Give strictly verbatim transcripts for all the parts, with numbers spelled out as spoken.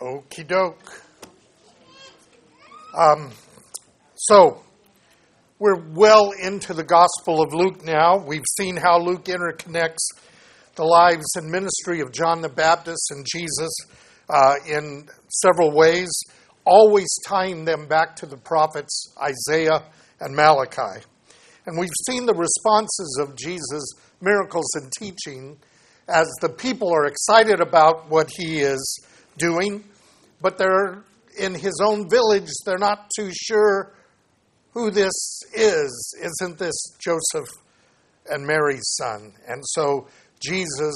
Okie doke. Um, so, we're well into the Gospel of Luke now. We've seen how Luke interconnects the lives and ministry of John the Baptist and Jesus uh, in several ways, always tying them back to the prophets Isaiah and Malachi. And we've seen the responses of Jesus' miracles and teaching as the people are excited about what he is doing, but they're in his own village, they're not too sure who this is. Isn't this Joseph and Mary's son? And so Jesus,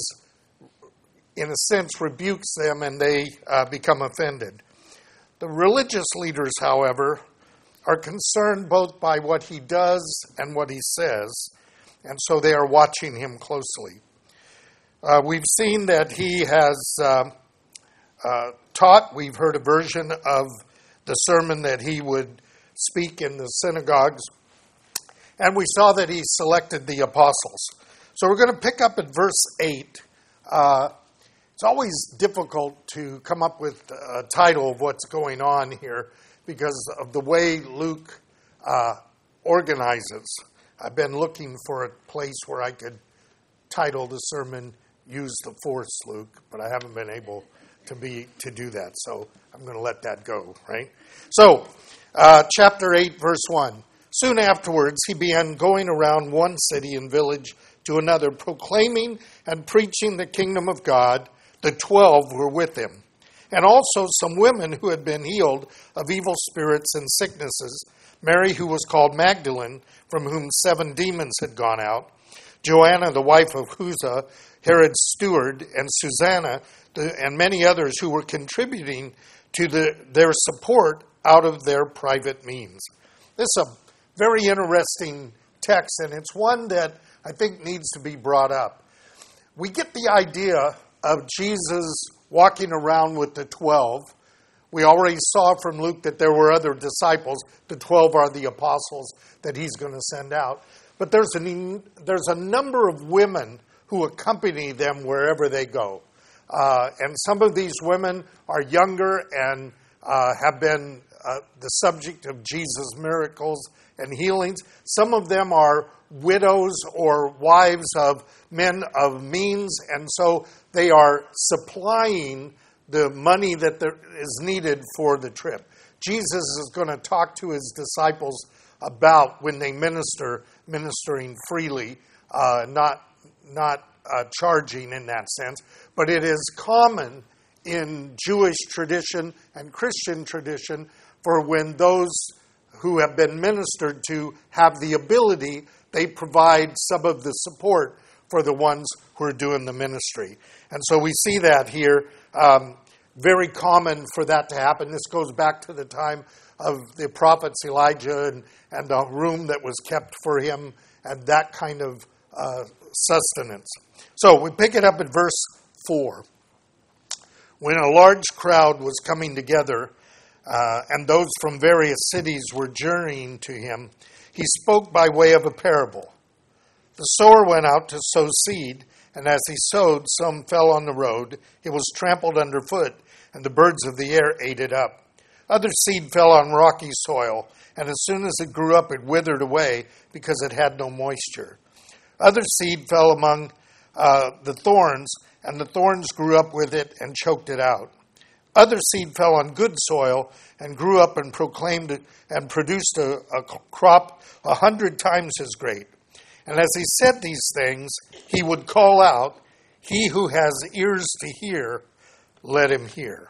in a sense, rebukes them and they uh, become offended. The religious leaders, however, are concerned both by what he does and what he says, and so they are watching him closely. Uh, we've seen that he has uh, uh, taught. We've heard a version of the sermon that he would speak in the synagogues, and we saw that he selected the apostles. So we're going to pick up at verse eight. Uh, it's always difficult to come up with a title of what's going on here because of the way Luke uh, organizes. I've been looking for a place where I could title the sermon "Use the Force, Luke," but I haven't been able to be to do that, so I'm going to let that go, right? So, uh, chapter eight, verse one. Soon afterwards, he began going around one city and village to another, proclaiming and preaching the kingdom of God. The twelve were with him, and also some women who had been healed of evil spirits and sicknesses, Mary, who was called Magdalene, from whom seven demons had gone out, Joanna, the wife of Chuza, Herod's steward, and Susanna, the, and many others who were contributing to the, their support out of their private means. This is a very interesting text, and it's one that I think needs to be brought up. We get the idea of Jesus walking around with the twelve. We already saw from Luke that there were other disciples. The twelve are the apostles that he's going to send out. But there's, an, there's a number of women who accompany them wherever they go. Uh, and some of these women are younger and uh, have been uh, the subject of Jesus' miracles and healings. Some of them are widows or wives of men of means, and so they are supplying the money that there is needed for the trip. Jesus is going to talk to his disciples about when they minister, ministering freely, uh, not not uh, charging in that sense. But it is common in Jewish tradition and Christian tradition for when those who have been ministered to have the ability, they provide some of the support for the ones who are doing the ministry. And so we see that here. Um, very common for that to happen. This goes back to the time of the prophets Elijah and, and the room that was kept for him and that kind of uh, sustenance. So we pick it up at verse four. When a large crowd was coming together uh, and those from various cities were journeying to him, he spoke by way of a parable. The sower went out to sow seed, and as he sowed, some fell on the road. It was trampled underfoot, and the birds of the air ate it up. Other seed fell on rocky soil, and as soon as it grew up, it withered away because it had no moisture. Other seed fell among uh, the thorns, and the thorns grew up with it and choked it out. Other seed fell on good soil and grew up and proclaimed it and produced a, a crop a hundred times as great. And as he said these things, he would call out, "He who has ears to hear, let him hear."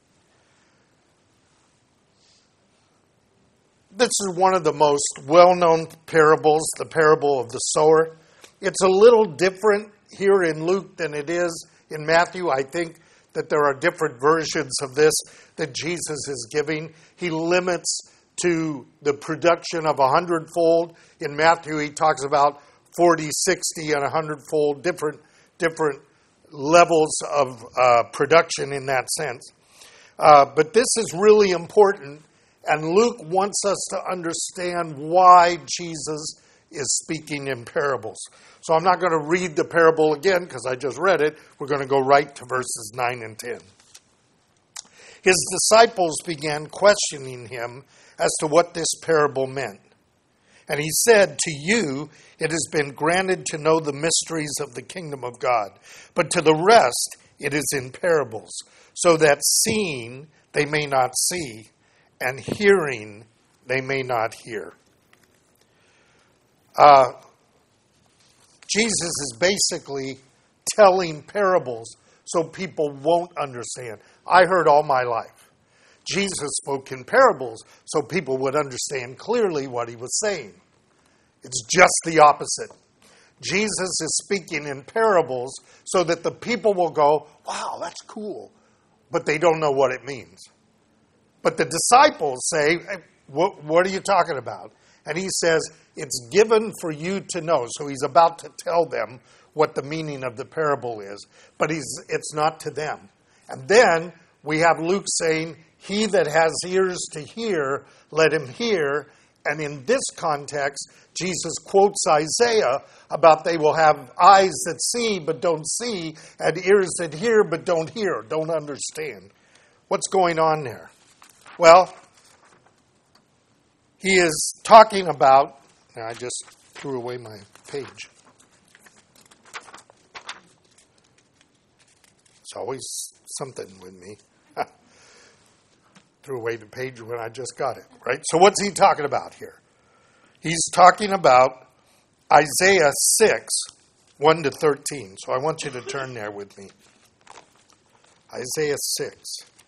This is one of the most well-known parables, the parable of the sower. It's a little different here in Luke than it is in Matthew. I think that there are different versions of this that Jesus is giving. He limits to the production of a hundredfold. In Matthew, he talks about forty, sixty, and a hundredfold, different, different levels of uh, production in that sense. Uh, but this is really important, and Luke wants us to understand why Jesus is speaking in parables. So I'm not going to read the parable again because I just read it. We're going to go right to verses nine and ten. His disciples began questioning him as to what this parable meant. And he said, "To you it has been granted to know the mysteries of the kingdom of God, but to the rest it is in parables, so that seeing they may not see, and hearing they may not hear." Uh, Jesus is basically telling parables so people won't understand. I heard all my life, Jesus spoke in parables so people would understand clearly what he was saying. It's just the opposite. Jesus is speaking in parables so that the people will go, "Wow, that's cool," but they don't know what it means. But the disciples say, "Hey, what, what are you talking about?" And he says, "It's given for you to know." So he's about to tell them what the meaning of the parable is, but he's, it's not to them. And then we have Luke saying, "He that has ears to hear, let him hear." And in this context, Jesus quotes Isaiah about they will have eyes that see but don't see, and ears that hear but don't hear, don't understand. What's going on there? Well, he is talking about, I just threw away my page. It's always something with me. Threw away the page when I just got it, right? So what's he talking about here? He's talking about Isaiah six, one to thirteen. So I want you to turn there with me. Isaiah six.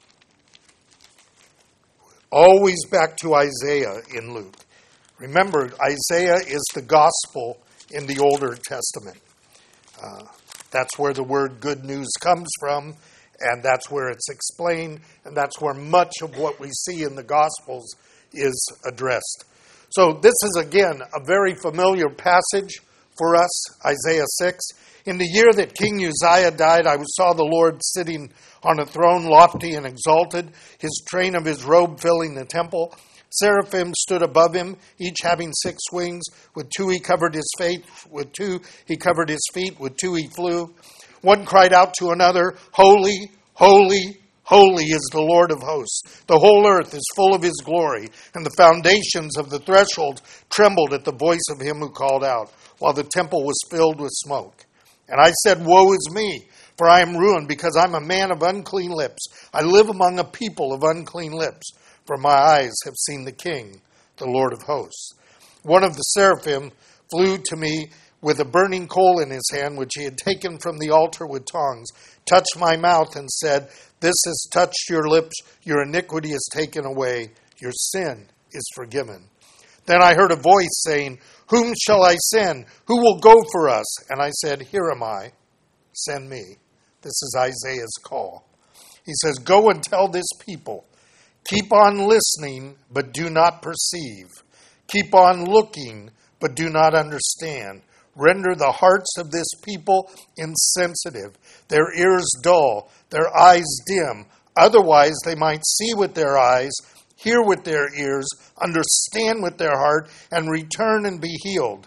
Always back to Isaiah in Luke. Remember, Isaiah is the gospel in the Older Testament. Uh, that's where the word good news comes from. And that's where it's explained, and that's where much of what we see in the Gospels is addressed. So this is, again, a very familiar passage for us, Isaiah six. "In the year that King Uzziah died, I saw the Lord sitting on a throne, lofty and exalted, his train of his robe filling the temple. Seraphim stood above him, each having six wings. With two he covered his face, with two he covered his feet, with two he flew. One cried out to another, 'Holy, holy, holy is the Lord of hosts. The whole earth is full of his glory.' And the foundations of the threshold trembled at the voice of him who called out, while the temple was filled with smoke. And I said, 'Woe is me, for I am ruined, because I'm a man of unclean lips. I live among a people of unclean lips, for my eyes have seen the King, the Lord of hosts.' One of the seraphim flew to me with a burning coal in his hand, which he had taken from the altar with tongs, touched my mouth and said, 'This has touched your lips, your iniquity is taken away, your sin is forgiven.' Then I heard a voice saying, 'Whom shall I send? Who will go for us?' And I said, 'Here am I, send me.'" This is Isaiah's call. He says, "Go and tell this people, keep on listening, but do not perceive. Keep on looking, but do not understand. Render the hearts of this people insensitive, their ears dull, their eyes dim. Otherwise they might see with their eyes, hear with their ears, understand with their heart, and return and be healed."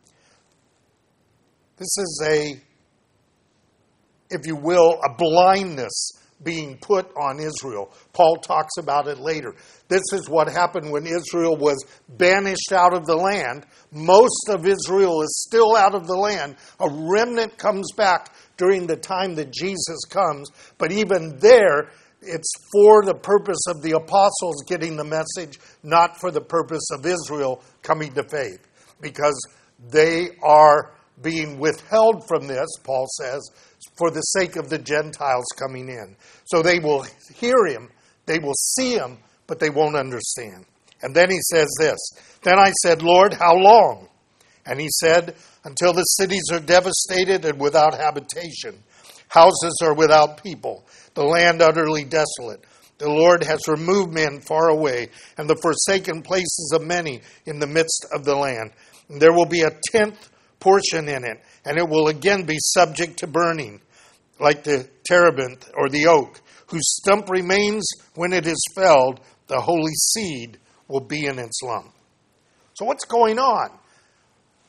This is a, if you will, a blindness being put on Israel. Paul talks about it later. This is what happened when Israel was banished out of the land. Most of Israel is still out of the land. A remnant comes back during the time that Jesus comes. But even there, it's for the purpose of the apostles getting the message, not for the purpose of Israel coming to faith. Because they are being withheld from this, Paul says, for the sake of the Gentiles coming in. So they will hear him, they will see him, but they won't understand. And then he says this, "Then I said, 'Lord, how long?' And he said, 'Until the cities are devastated and without habitation. Houses are without people, the land utterly desolate. The Lord has removed men far away, and the forsaken places of many in the midst of the land. And there will be a tenth portion in it, and it will again be subject to burning, like the terebinth or the oak, whose stump remains when it is felled, the holy seed will be in its lump.'" So what's going on?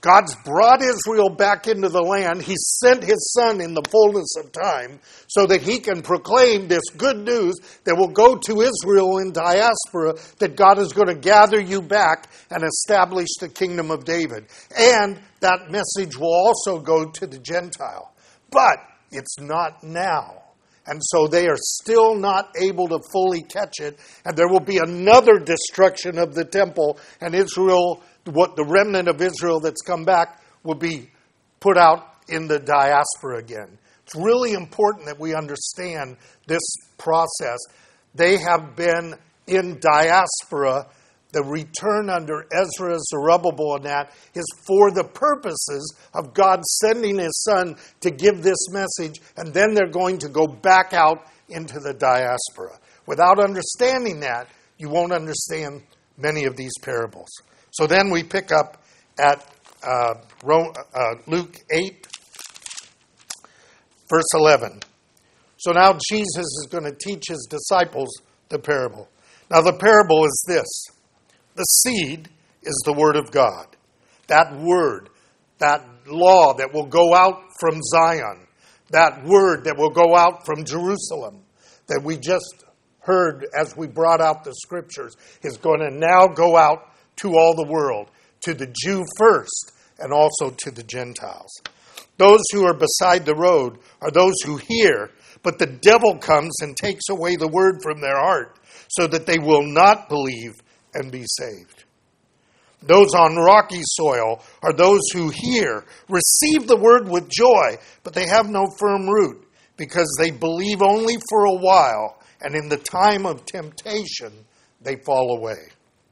God's brought Israel back into the land. He sent his son in the fullness of time so that he can proclaim this good news that will go to Israel in diaspora, that God is going to gather you back and establish the kingdom of David. And that message will also go to the Gentile. But it's not now. And so they are still not able to fully catch it. And there will be another destruction of the temple, and Israel, what the remnant of Israel that's come back, will be put out in the diaspora again. It's really important that we understand this process. They have been in diaspora. The return under Ezra, Zerubbabel, and that is for the purposes of God sending his son to give this message, and then they're going to go back out into the diaspora. Without understanding that, you won't understand many of these parables. So then we pick up at uh, Luke eight, verse eleven. So now Jesus is going to teach his disciples the parable. Now the parable is this. The seed is the word of God. That word, that law that will go out from Zion, that word that will go out from Jerusalem, that we just heard as we brought out the scriptures, is going to now go out to all the world, to the Jew first, and also to the Gentiles. Those who are beside the road are those who hear, but the devil comes and takes away the word from their heart, so that they will not believe and be saved. Those on rocky soil are those who hear, receive the word with joy, but they have no firm root, because they believe only for a while, and in the time of temptation they fall away.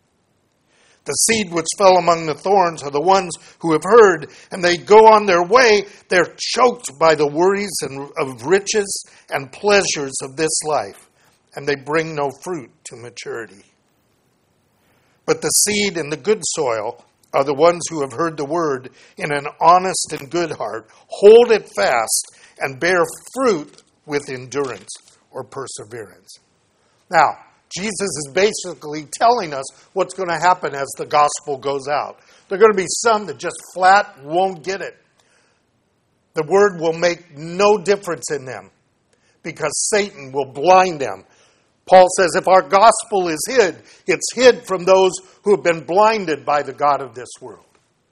The seed which fell among the thorns are the ones who have heard, and they go on their way. They're choked by the worries of riches and pleasures of this life, and they bring no fruit to maturity. But the seed in the good soil are the ones who have heard the word in an honest and good heart, hold it fast, and bear fruit with endurance or perseverance. Now, Jesus is basically telling us what's going to happen as the gospel goes out. There are going to be some that just flat won't get it. The word will make no difference in them because Satan will blind them. Paul says if our gospel is hid, it's hid from those who have been blinded by the god of this world.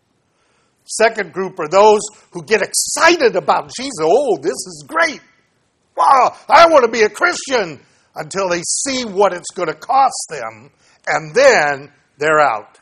Second group are those who get excited about Jesus. Oh, this is great. Wow, I want to be a Christian, until they see what it's going to cost them, and then they're out.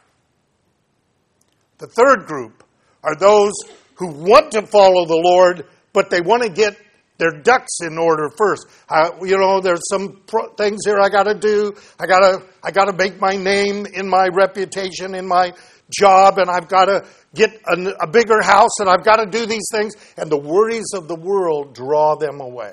The third group are those who want to follow the Lord, but they want to get their ducks in order first. Uh, you know, there's some pro- things here I got to do. I got to I got to make my name, in my reputation, in my job, and I've got to get a, a bigger house, and I've got to do these things. And the worries of the world draw them away.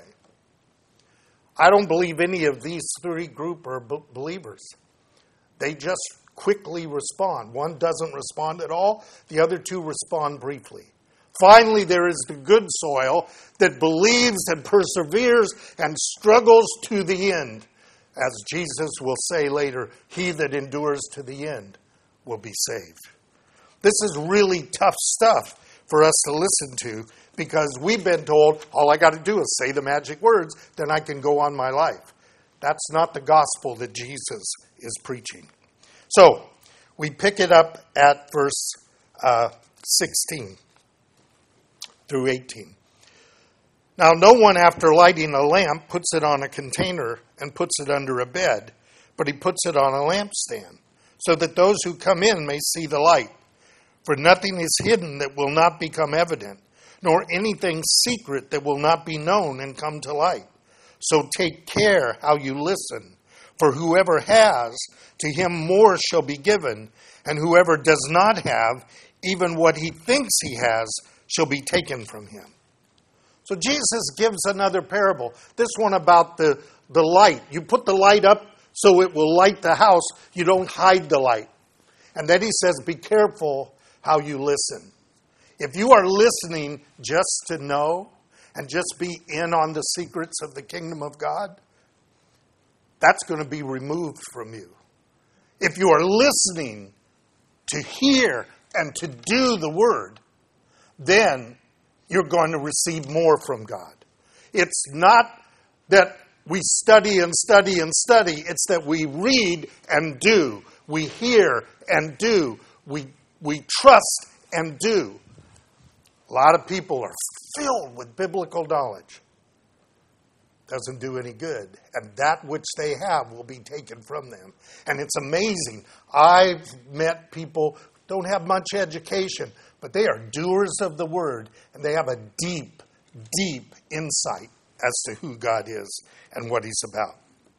I don't believe any of these three group are b- believers. They just quickly respond. One doesn't respond at all. The other two respond briefly. Finally, there is the good soil that believes and perseveres and struggles to the end. As Jesus will say later, he that endures to the end will be saved. This is really tough stuff for us to listen to, because we've been told all I got to do is say the magic words, then I can go on my life. That's not the gospel that Jesus is preaching. So, we pick it up at verse uh, sixteen through eighteen. Now, no one, after lighting a lamp, puts it on a container and puts it under a bed, but he puts it on a lampstand, so that those who come in may see the light. For nothing is hidden that will not become evident, nor anything secret that will not be known and come to light. So take care how you listen. For whoever has, to him more shall be given, and whoever does not have, even what he thinks he has, shall be taken from him. So Jesus gives another parable. This one about the, the light. You put the light up so it will light the house. You don't hide the light. And then he says, be careful how you listen. If you are listening just to know and just be in on the secrets of the kingdom of God, that's going to be removed from you. If you are listening to hear and to do the word, then you're going to receive more from God. It's not that we study and study and study. It's that we read and do. We hear and do. We, we trust and do. A lot of people are filled with biblical knowledge. Doesn't do any good. And that which they have will be taken from them. And it's amazing. I've met people who don't have much education, but they are doers of the word, and they have a deep, deep insight as to who God is and what he's about.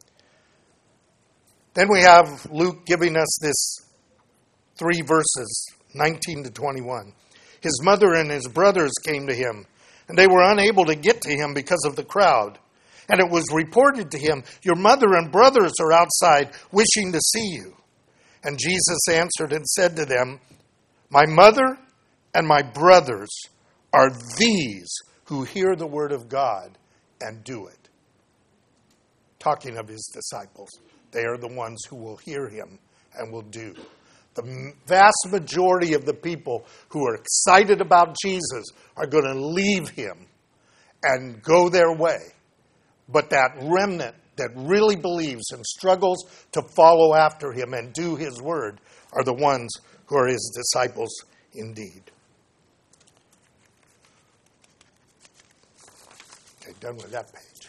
Then we have Luke giving us this three verses, nineteen to twenty-one. His mother and his brothers came to him, and they were unable to get to him because of the crowd. And it was reported to him, your mother and brothers are outside wishing to see you. And Jesus answered and said to them, my mother and my brothers are these who hear the word of God and do it. Talking of his disciples, they are the ones who will hear him and will do. The vast majority of the people who are excited about Jesus are going to leave him and go their way. But that remnant that really believes and struggles to follow after him and do his word are the ones who are his disciples indeed. Okay, done with that page.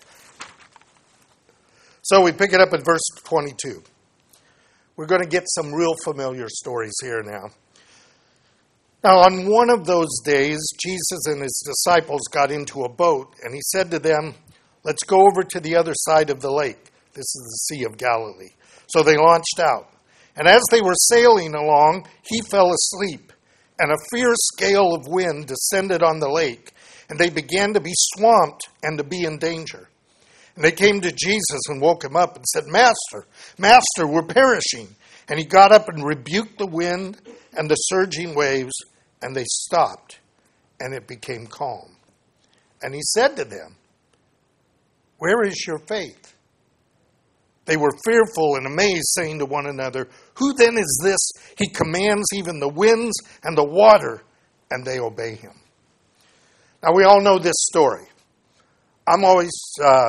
So we pick it up at verse twenty-two. We're going to get some real familiar stories here now. Now, on one of those days, Jesus and his disciples got into a boat, and he said to them, let's go over to the other side of the lake. This is the Sea of Galilee. So they launched out. And as they were sailing along, he fell asleep, and a fierce gale of wind descended on the lake, and they began to be swamped and to be in danger. And they came to Jesus and woke him up and said, Master, Master, we're perishing. And he got up and rebuked the wind and the surging waves, and they stopped, and it became calm. And he said to them, where is your faith? They were fearful and amazed, saying to one another, who then is this? He commands even the winds and the water, and they obey him. Now, we all know this story. I'm always uh,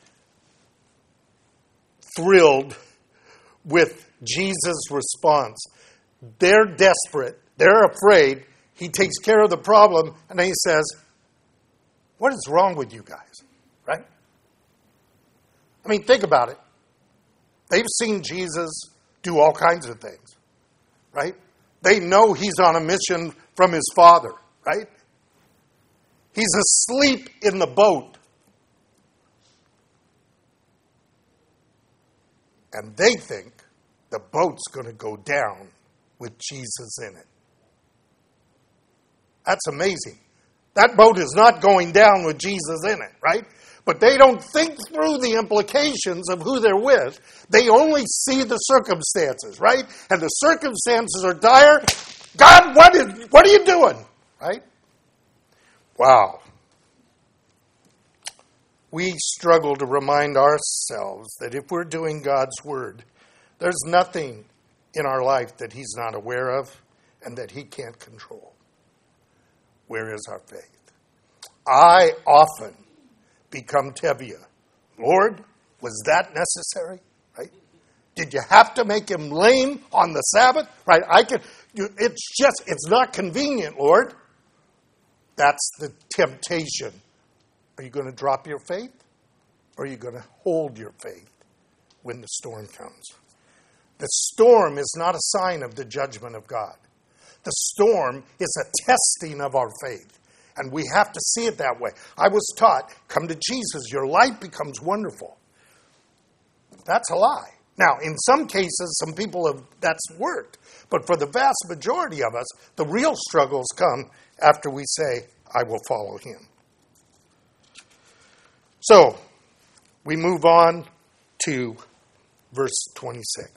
thrilled with Jesus' response. They're desperate. They're afraid. He takes care of the problem, and then he says, what is wrong with you guys? Right? I mean, think about it. They've seen Jesus do all kinds of things, right? They know he's on a mission from his Father, right? He's asleep in the boat. And they think the boat's going to go down with Jesus in it. That's amazing. That boat is not going down with Jesus in it, right? But they don't think through the implications of who they're with. They only see the circumstances, right? And the circumstances are dire. God, what is, what are you doing? Right? Wow. We struggle to remind ourselves that if we're doing God's word, there's nothing in our life that he's not aware of and that he can't control. Where is our faith? I often become Tevye. Lord, was that necessary? Right? Did you have to make him lame on the Sabbath? Right? I can. It's just. It's not convenient, Lord. That's the temptation. Are you going to drop your faith, or are you going to hold your faith when the storm comes? The storm is not a sign of the judgment of God. The storm is a testing of our faith. And we have to see it that way. I was taught, come to Jesus, your life becomes wonderful. That's a lie. Now, in some cases, some people have, that's worked. But for the vast majority of us, the real struggles come after we say, I will follow him. So, we move on to verse twenty-six.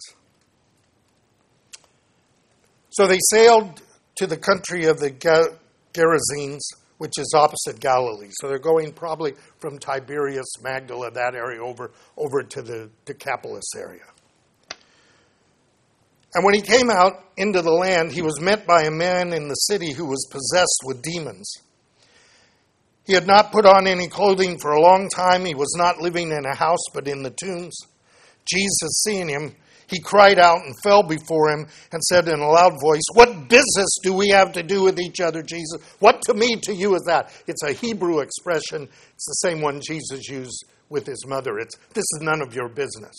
So they sailed to the country of the Gerasenes, which is opposite Galilee. So they're going probably from Tiberias, Magdala, that area, over, over to the Decapolis area. And when he came out into the land, he was met by a man in the city who was possessed with demons. He had not put on any clothing for a long time. He was not living in a house, but in the tombs. Jesus, seeing him, he cried out and fell before him and said in a loud voice, "What business do we have to do with each other, Jesus? What to me, to you is that?" It's a Hebrew expression. It's the same one Jesus used with his mother. It's, "This is none of your business."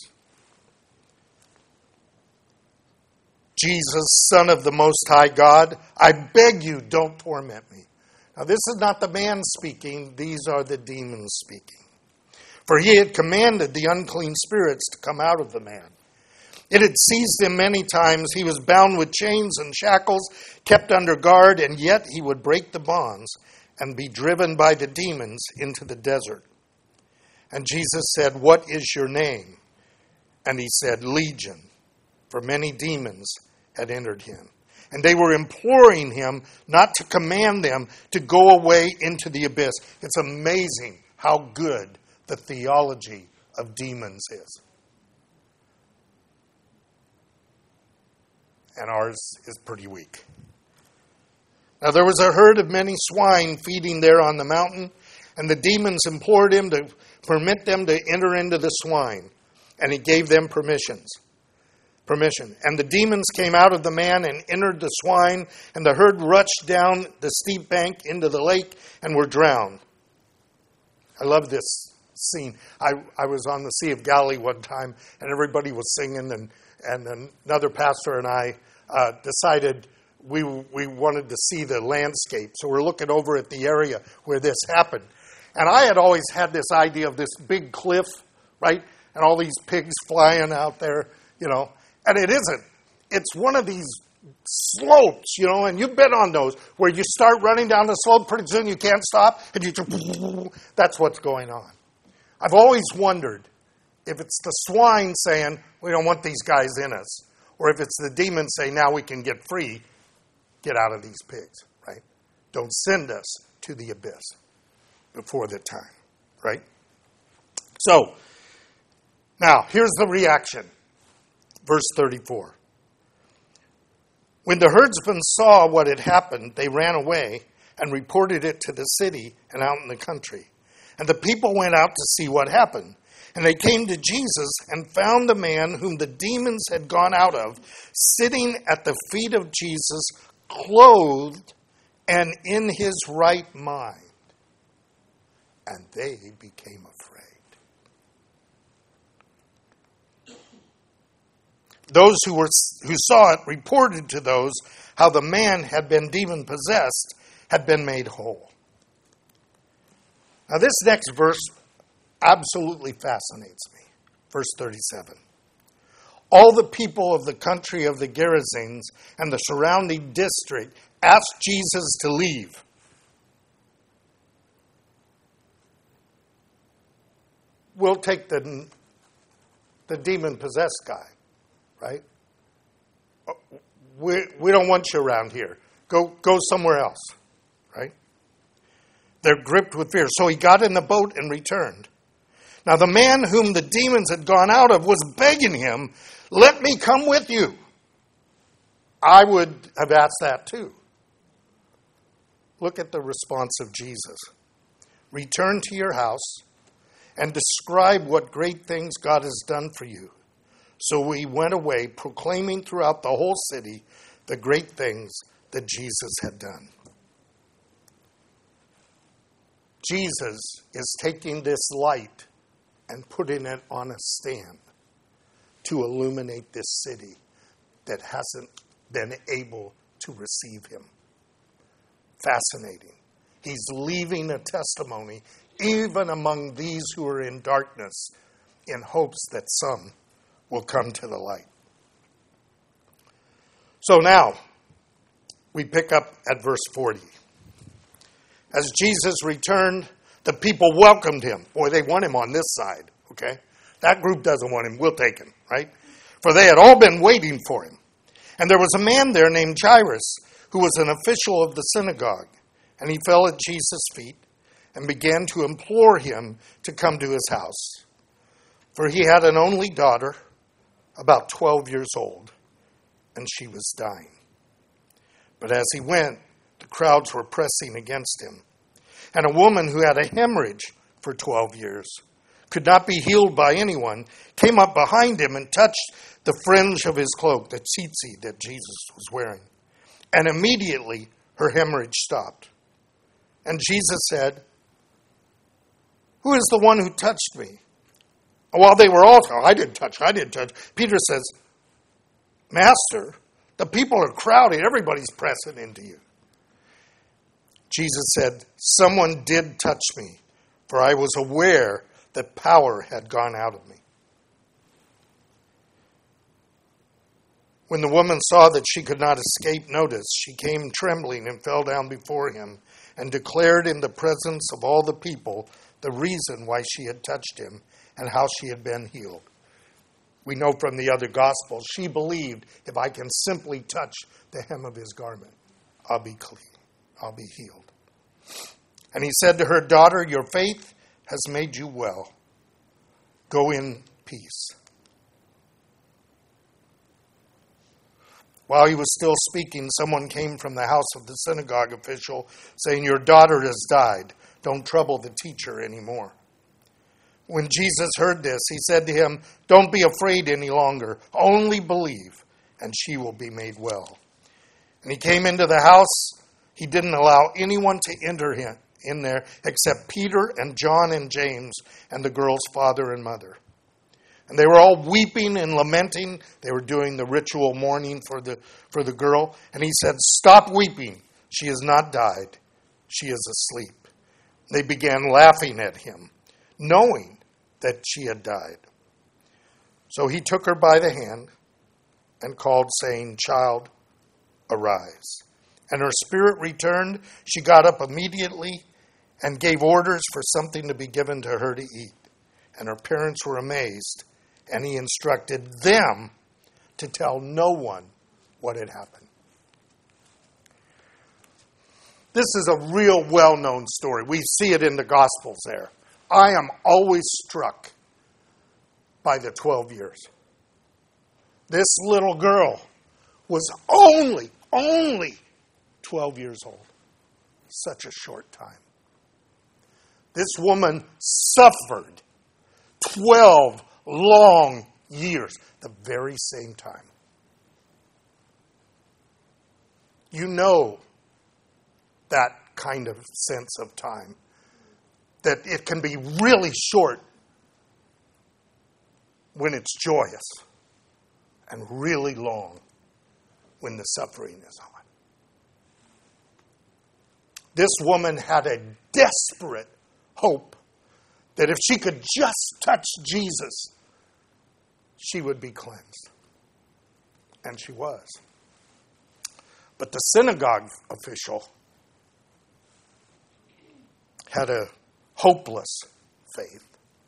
Jesus, Son of the Most High God, I beg you, don't torment me. Now, this is not the man speaking. These are the demons speaking. For he had commanded the unclean spirits to come out of the man. It had seized him many times. He was bound with chains and shackles, kept under guard, and yet he would break the bonds and be driven by the demons into the desert. And Jesus said, "What is your name?" And he said, "Legion," for many demons had entered him. And they were imploring him not to command them to go away into the abyss. It's amazing how good the theology of demons is. And ours is pretty weak. Now there was a herd of many swine feeding there on the mountain, and the demons implored him to permit them to enter into the swine, and he gave them permissions. Permission. And the demons came out of the man and entered the swine, and the herd rushed down the steep bank into the lake and were drowned. I love this scene. I, I was on the Sea of Galilee one time, and everybody was singing, and, and another pastor and I uh, decided we we wanted to see the landscape. So we're looking over at the area where this happened. And I had always had this idea of this big cliff, right? And all these pigs flying out there, you know. And it isn't. It's one of these slopes, you know, and you've been on those, where you start running down the slope, pretty soon you can't stop, and you just, that's what's going on. I've always wondered if it's the swine saying, "We don't want these guys in us," or if it's the demons saying, "Now we can get free, get out of these pigs," right? Don't send us to the abyss before the time, right? So, now, here's the reaction. Verse thirty-four. When the herdsmen saw what had happened, they ran away and reported it to the city and out in the country. And the people went out to see what happened. And they came to Jesus and found the man whom the demons had gone out of, sitting at the feet of Jesus, clothed and in his right mind. And they became afraid. Those who were who saw it reported to those how the man had been demon-possessed, had been made whole. Now this next verse absolutely fascinates me. Verse thirty-seven. All the people of the country of the Gerasenes and the surrounding district asked Jesus to leave. We'll take the, the demon-possessed guy. Right? We we don't want you around here. Go go somewhere else. Right? They're gripped with fear. So he got in the boat and returned. Now the man whom the demons had gone out of was begging him, "Let me come with you." I would have asked that too. Look at the response of Jesus. Return to your house and describe what great things God has done for you. So he went away, proclaiming throughout the whole city the great things that Jesus had done. Jesus is taking this light and putting it on a stand to illuminate this city that hasn't been able to receive him. Fascinating. He's leaving a testimony even among these who are in darkness in hopes that some will come to the light. So now, we pick up at verse forty. As Jesus returned, the people welcomed him. Boy, they want him on this side, okay? That group doesn't want him. We'll take him, right? For they had all been waiting for him. And there was a man there named Jairus, who was an official of the synagogue. And he fell at Jesus' feet and began to implore him to come to his house. For he had an only daughter, about twelve years old, and she was dying. But as he went, the crowds were pressing against him. And a woman who had a hemorrhage for twelve years, could not be healed by anyone, came up behind him and touched the fringe of his cloak, the tzitzit that Jesus was wearing. And immediately her hemorrhage stopped. And Jesus said, "Who is the one who touched me?" And while they were all, oh, I didn't touch, I didn't touch. Peter says, "Master, the people are crowded. Everybody's pressing into you." Jesus said, "Someone did touch me, for I was aware that power had gone out of me." When the woman saw that she could not escape notice, she came trembling and fell down before him and declared in the presence of all the people the reason why she had touched him and how she had been healed. We know from the other Gospels, she believed, if I can simply touch the hem of his garment, I'll be clean, I'll be healed. And he said to her, "Daughter, your faith has made you well. Go in peace." While he was still speaking, someone came from the house of the synagogue official saying, "Your daughter has died. Don't trouble the teacher anymore." When Jesus heard this, he said to him, "Don't be afraid any longer. Only believe, and she will be made well." And he came into the house. He didn't allow anyone to enter him in there except Peter and John and James and the girl's father and mother. And they were all weeping and lamenting. They were doing the ritual mourning for the for the girl. And he said, "Stop weeping. She has not died. She is asleep." They began laughing at him, knowing that she had died. So he took her by the hand and called, saying, "Child, arise." And her spirit returned. She got up immediately and gave orders for something to be given to her to eat. And her parents were amazed. And he instructed them to tell no one what had happened. This is a real well-known story. We see it in the Gospels there. I am always struck by the twelve years. This little girl was only, only twelve years old. Such a short time. This woman suffered twelve long years, the very same time. You know that kind of sense of time, that it can be really short when it's joyous and really long when the suffering is on. This woman had a desperate hope that if she could just touch Jesus, she would be cleansed. And she was. But the synagogue official had a hopeless faith.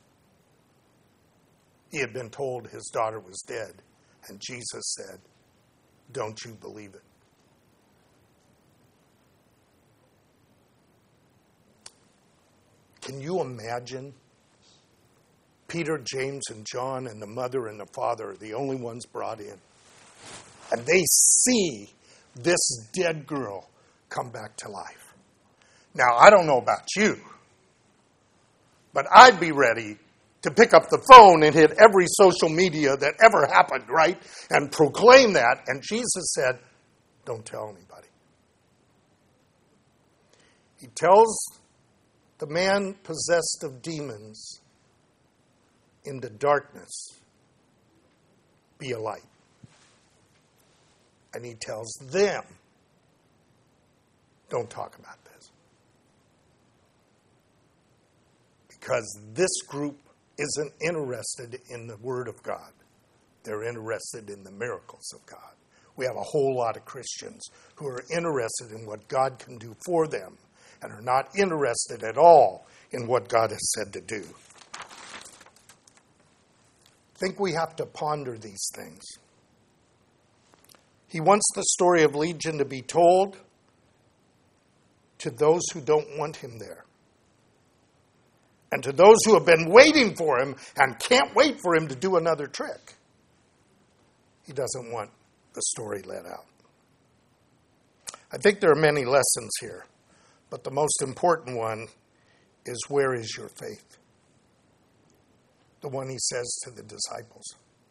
He had been told his daughter was dead, and Jesus said, "Don't you believe it?" Can you imagine? Peter, James, and John, and the mother and the father are the only ones brought in. And they see this dead girl come back to life. Now, I don't know about you, but I'd be ready to pick up the phone and hit every social media that ever happened, right? And proclaim that. And Jesus said, "Don't tell anybody." He tells the man possessed of demons, "In the darkness, be a light." And he tells them, "Don't talk about this." Because this group isn't interested in the Word of God. They're interested in the miracles of God. We have a whole lot of Christians who are interested in what God can do for them and are not interested at all in what God has said to do. I think we have to ponder these things. He wants the story of Legion to be told to those who don't want him there. And to those who have been waiting for him and can't wait for him to do another trick. He doesn't want the story let out. I think there are many lessons here, but the most important one is, where is your faith? The one he says to the disciples.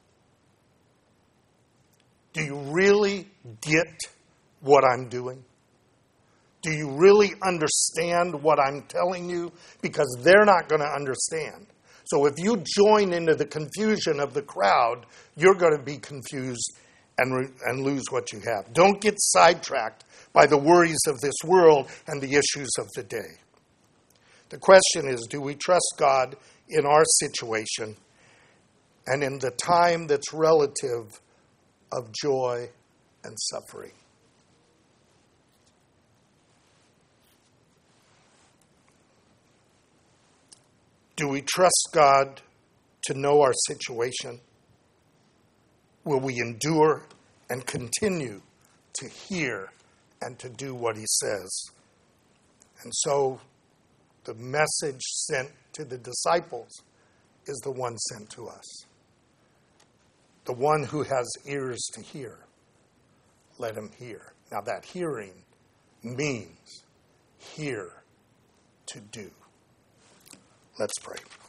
Do you really get what I'm doing? Do you really understand what I'm telling you? Because they're not going to understand. So if you join into the confusion of the crowd, you're going to be confused and, re- and lose what you have. Don't get sidetracked by the worries of this world and the issues of the day. The question is, do we trust God in our situation and in the time that's relative of joy and suffering? Do we trust God to know our situation? Will we endure and continue to hear and to do what he says? And so the message sent to the disciples is the one sent to us. The one who has ears to hear, let him hear. Now that hearing means hear to do. Let's pray.